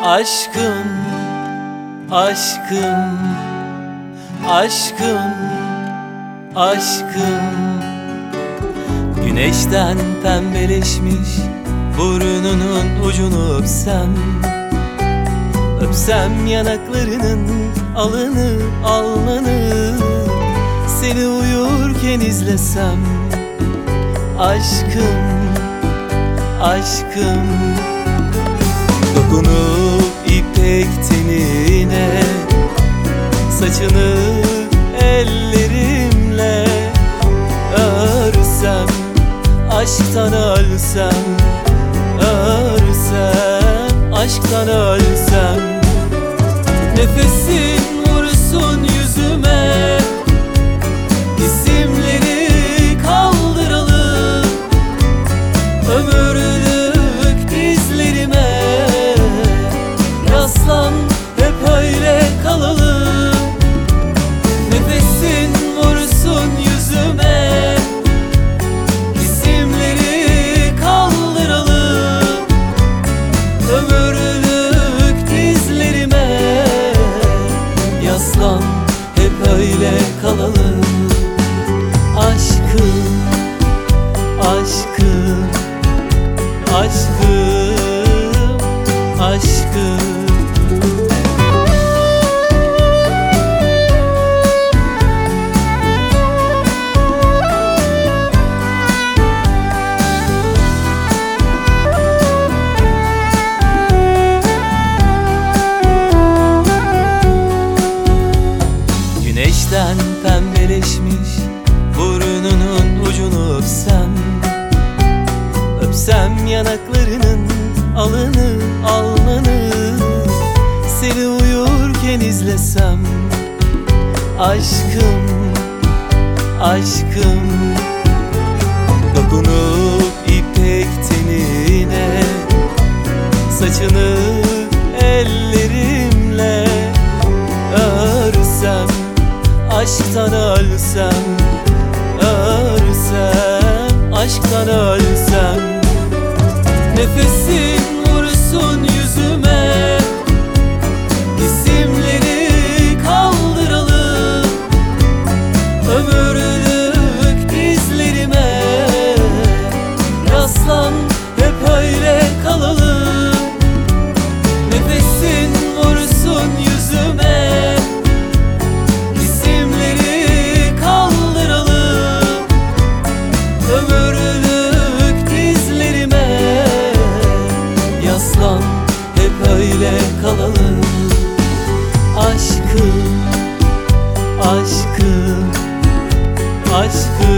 Aşkım, aşkım, aşkım, aşkım. Güneşten pembeleşmiş burnunun ucunu öpsem, öpsem yanaklarının alını alnını, seni uyurken izlesem. Aşkım, aşkım, dokunup ipek tenine, saçını ellerimle örsem, aşktan ölsem, örsem, aşktan ölsem. Nefesin vursun yüzüme, isimleri kaldıralım, ömürlük dizlerime yaslan, hep öyle kalalım. Nefesin vursun yüzüme, isimleri kaldıralım, ömürlük dizlerime yaslan, hep öyle kalalım. Aşkım, aşkım, aşkım, aşkım. Güneşten pembeleşmiş burnunun ucunu öpsem, öpsem yanaklarının alını alnını, seni uyurken izlesem. Aşkım, aşkım, dokunup ipek tenine, saçını ellerimle örsem, aşktan ölsem, örsem, aşktan ölsem. Nefesin vursun yüzüme, isimleri kaldıralım, ömürlük dizlerime yaslan, hep öyle kalalım. Nefesin vursun yüzüme, isimleri kaldıralım, ömürlük dizlerime yaslan, hep öyle kalalım. Aşkım, aşkım, aşkım.